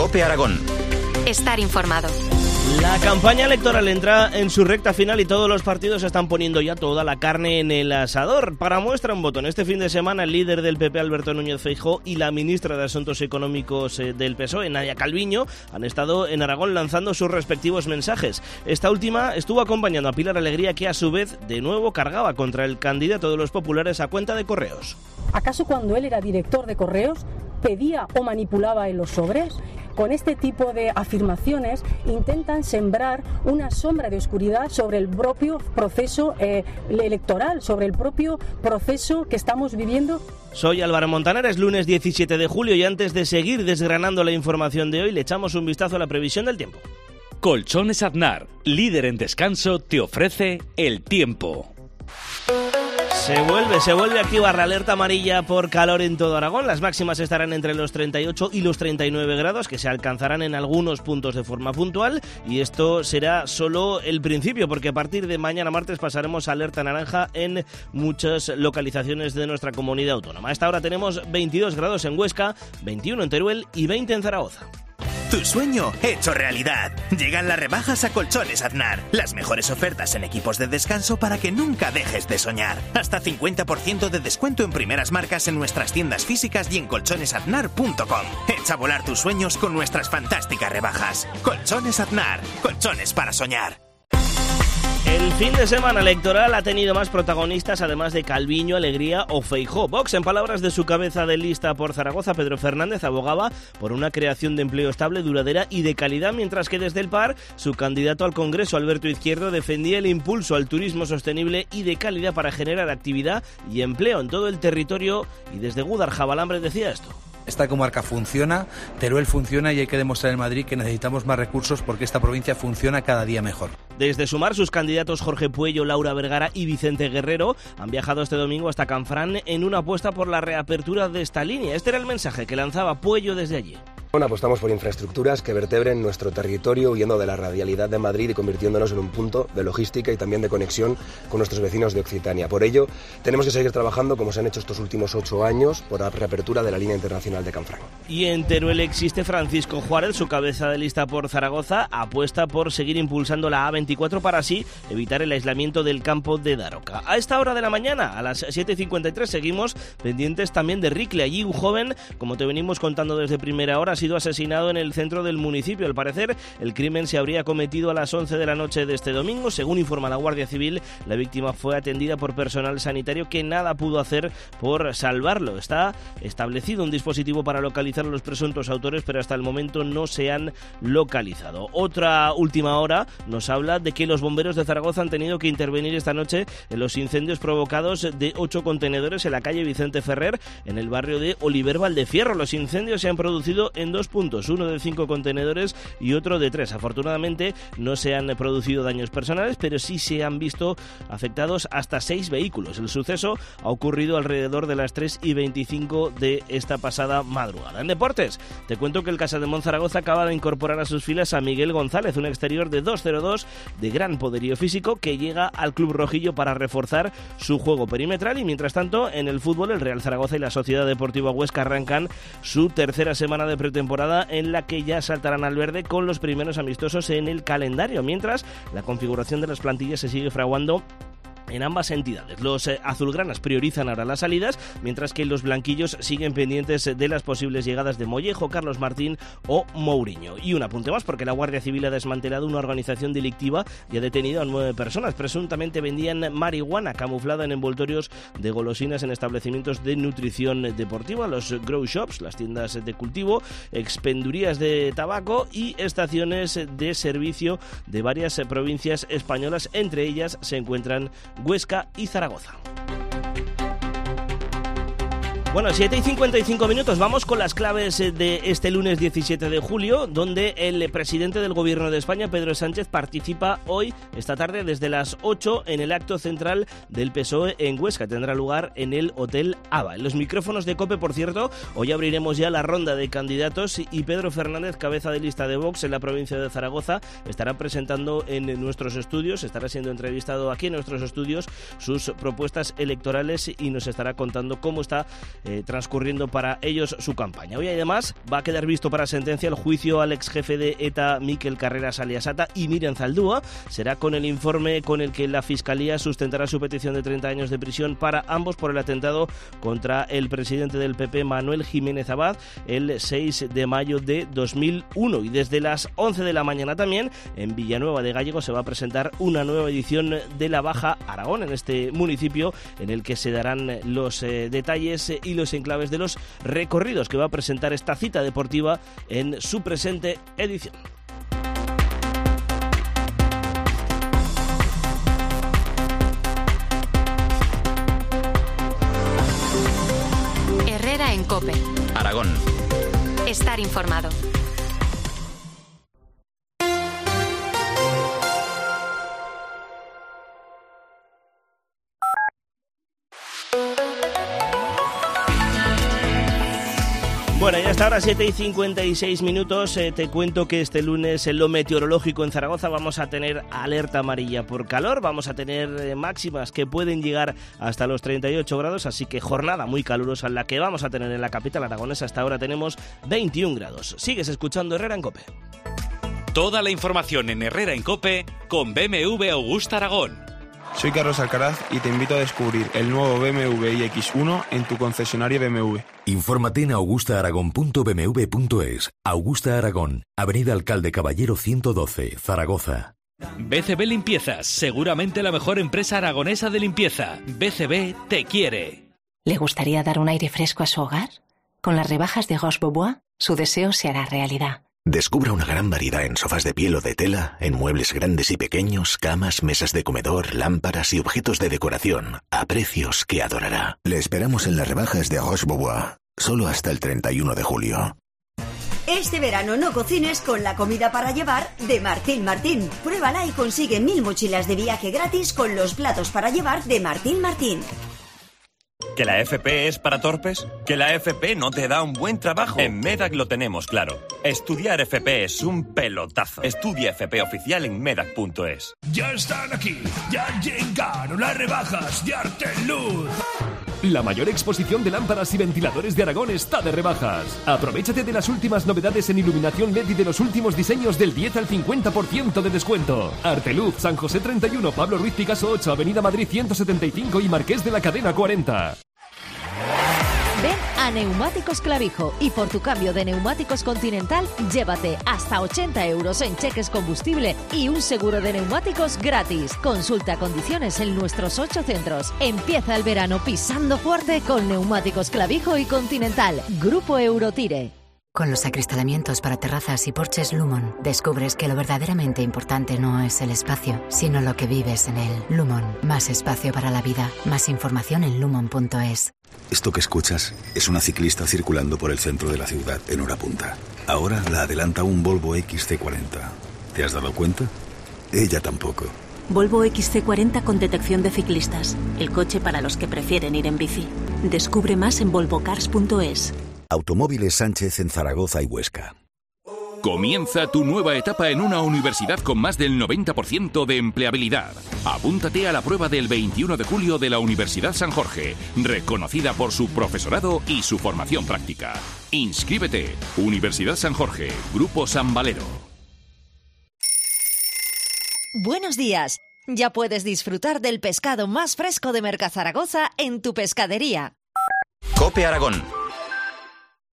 COPE Aragón. Estar informado. La campaña electoral entra en su recta final y todos los partidos están poniendo ya toda la carne en el asador. Para muestra un botón, este fin de semana el líder del PP, Alberto Núñez Feijóo, y la ministra de Asuntos Económicos del PSOE, Nadia Calviño, han estado en Aragón lanzando sus respectivos mensajes. Esta última estuvo acompañando a Pilar Alegría, que a su vez de nuevo cargaba contra el candidato de los populares a cuenta de correos. ¿Acaso cuando él era director de correos pedía o manipulaba en los sobres? Con este tipo de afirmaciones intentan sembrar una sombra de oscuridad sobre el propio proceso electoral, sobre el propio proceso que estamos viviendo. Soy Álvaro Montaner, es lunes 17 de julio y antes de seguir desgranando la información de hoy le echamos un vistazo a la previsión del tiempo. Colchones Aznar, líder en descanso, te ofrece el tiempo. Se vuelve a activar la alerta amarilla por calor en todo Aragón. Las máximas estarán entre los 38 y los 39 grados, que se alcanzarán en algunos puntos de forma puntual. Y esto será solo el principio, porque a partir de mañana martes pasaremos a alerta naranja en muchas localizaciones de nuestra comunidad autónoma. A esta hora tenemos 22 grados en Huesca, 21 en Teruel y 20 en Zaragoza. Tu sueño hecho realidad. Llegan las rebajas a Colchones Aznar. Las mejores ofertas en equipos de descanso para que nunca dejes de soñar. Hasta 50% de descuento en primeras marcas en nuestras tiendas físicas y en colchonesaznar.com. Echa a volar tus sueños con nuestras fantásticas rebajas. Colchones Aznar. Colchones para soñar. El fin de semana electoral ha tenido más protagonistas, además de Calviño, Alegría o Feijóo. Vox, en palabras de su cabeza de lista por Zaragoza, Pedro Fernández, abogaba por una creación de empleo estable, duradera y de calidad, mientras que desde el PAR, su candidato al Congreso, Alberto Izquierdo, defendía el impulso al turismo sostenible y de calidad para generar actividad y empleo en todo el territorio, y desde Gúdar-Jabalambre decía esto. Esta comarca funciona, Teruel funciona y hay que demostrar en Madrid que necesitamos más recursos porque esta provincia funciona cada día mejor. Desde Sumar, sus candidatos Jorge Puello, Laura Vergara y Vicente Guerrero han viajado este domingo hasta Canfrán en una apuesta por la reapertura de esta línea. Este era el mensaje que lanzaba Puello desde allí. Apostamos por infraestructuras que vertebren nuestro territorio huyendo de la radialidad de Madrid y convirtiéndonos en un punto de logística y también de conexión con nuestros vecinos de Occitania. Por ello, tenemos que seguir trabajando como se han hecho estos últimos 8 años por la reapertura de la línea internacional de Canfrán. Y en Teruel existe Francisco Juárez, su cabeza de lista por Zaragoza, apuesta por seguir impulsando la A24 para así evitar el aislamiento del campo de Daroca. A esta hora de la mañana, a las 7:53, seguimos pendientes también de Ricle. Allí un joven, como te venimos contando desde primera hora, ha sido asesinado en el centro del municipio. Al parecer, el crimen se habría cometido a las 11 de la noche de este domingo. Según informa la Guardia Civil, la víctima fue atendida por personal sanitario que nada pudo hacer por salvarlo. Está establecido un dispositivo para localizar a los presuntos autores, pero hasta el momento no se han localizado. Otra última hora nos habla de que los bomberos de Zaragoza han tenido que intervenir esta noche en los incendios provocados de 8 contenedores en la calle Vicente Ferrer, en el barrio de Oliver Valdefierro. Los incendios se han producido en 2 puntos, uno de 5 contenedores y otro de 3. Afortunadamente no se han producido daños personales, pero sí se han visto afectados hasta 6 vehículos. El suceso ha ocurrido alrededor de las 3:25 de esta pasada madrugada. En deportes, te cuento que el Casademont Zaragoza acaba de incorporar a sus filas a Miguel González, un exterior de 2,02 de gran poderío físico que llega al club rojillo para reforzar su juego perimetral. Y mientras tanto, en el fútbol, el Real Zaragoza y la Sociedad Deportiva Huesca arrancan su tercera semana de pretemporada, en la que ya saltarán al verde con los primeros amistosos en el calendario, mientras la configuración de las plantillas se sigue fraguando en ambas entidades. Los azulgranas priorizan ahora las salidas, mientras que los blanquillos siguen pendientes de las posibles llegadas de Mollejo, Carlos Martín o Mourinho. Y un apunte más, porque la Guardia Civil ha desmantelado una organización delictiva y ha detenido a 9 personas. Presuntamente vendían marihuana camuflada en envoltorios de golosinas en establecimientos de nutrición deportiva, los grow shops, las tiendas de cultivo, expendurías de tabaco y estaciones de servicio de varias provincias españolas. Entre ellas se encuentran Huesca y Zaragoza. Bueno, 7:55, vamos con las claves de este lunes 17 de julio, donde el presidente del Gobierno de España, Pedro Sánchez, participa hoy, esta tarde, desde las 8, en el acto central del PSOE en Huesca. Tendrá lugar en el Hotel Aba. En los micrófonos de COPE, por cierto, hoy abriremos ya la ronda de candidatos y Pedro Fernández, cabeza de lista de Vox en la provincia de Zaragoza, estará presentando en nuestros estudios, estará siendo entrevistado aquí en nuestros estudios, sus propuestas electorales y nos estará contando cómo está transcurriendo para ellos su campaña. Hoy además va a quedar visto para sentencia el juicio al ex jefe de ETA Mikel Carreras alias Ata y Miriam Zaldúa. Será con el informe con el que la Fiscalía sustentará su petición de 30 años de prisión para ambos por el atentado contra el presidente del PP Manuel Jiménez Abad el 6 de mayo de 2001. Y desde las 11 de la mañana también en Villanueva de Gállego se va a presentar una nueva edición de la Baja Aragón en este municipio, en el que se darán los detalles y los enclaves de los recorridos que va a presentar esta cita deportiva en su presente edición. Herrera en COPE. Aragón. Estar informado. Bueno, ya hasta ahora 7:56. Te cuento que este lunes en lo meteorológico en Zaragoza vamos a tener alerta amarilla por calor, vamos a tener máximas que pueden llegar hasta los 38 grados, así que jornada muy calurosa la que vamos a tener en la capital aragonesa. Hasta ahora tenemos 21 grados. Sigues escuchando Herrera en COPE. Toda la información en Herrera en COPE con BMW Augusta Aragón. Soy Carlos Alcaraz y te invito a descubrir el nuevo BMW iX1 en tu concesionario BMW. Infórmate en augustaaragon.bmw.es. Augusta Aragón, Avenida Alcalde Caballero 112, Zaragoza. BCB Limpiezas, seguramente la mejor empresa aragonesa de limpieza. BCB te quiere. ¿Le gustaría dar un aire fresco a su hogar? Con las rebajas de Roche Bobois, su deseo se hará realidad. Descubra una gran variedad en sofás de piel o de tela, en muebles grandes y pequeños, camas, mesas de comedor, lámparas y objetos de decoración, a precios que adorará. Le esperamos en las rebajas de Roche Bobois, solo hasta el 31 de julio. Este verano no cocines con la comida para llevar de Martín Martín. Pruébala y consigue 1000 mochilas de viaje gratis con los platos para llevar de Martín Martín. ¿Que la FP es para torpes? ¿Que la FP no te da un buen trabajo? En Medac lo tenemos claro. Estudiar FP es un pelotazo. Estudia FP oficial en medac.es. Ya están aquí, ya llegaron las rebajas de Arteluz. La mayor exposición de lámparas y ventiladores de Aragón está de rebajas. Aprovechate de las últimas novedades en iluminación LED y de los últimos diseños del 10 al 50% de descuento. Arteluz, San José 31, Pablo Ruiz Picasso 8, Avenida Madrid 175 y Marqués de la Cadena 40. Ven a Neumáticos Clavijo y por tu cambio de neumáticos Continental, llévate hasta 80 euros en cheques combustible y un seguro de neumáticos gratis. Consulta condiciones en nuestros 8 centros. Empieza el verano pisando fuerte con Neumáticos Clavijo y Continental. Grupo Eurotire. Con los acristalamientos para terrazas y porches Lumon, descubres que lo verdaderamente importante no es el espacio, sino lo que vives en él. Lumon, más espacio para la vida. Más información en lumon.es. Esto que escuchas es una ciclista circulando por el centro de la ciudad en hora punta. Ahora la adelanta un Volvo XC40. ¿Te has dado cuenta? Ella tampoco. Volvo XC40 con detección de ciclistas. El coche para los que prefieren ir en bici. Descubre más en volvocars.es. Automóviles Sánchez en Zaragoza y Huesca. Comienza tu nueva etapa en una universidad con más del 90% de empleabilidad. Apúntate a la prueba del 21 de julio de la Universidad San Jorge, reconocida por su profesorado y su formación práctica. Inscríbete. Universidad San Jorge, Grupo San Valero. Buenos días. Ya puedes disfrutar del pescado más fresco de Mercazaragoza en tu pescadería. COPE Aragón.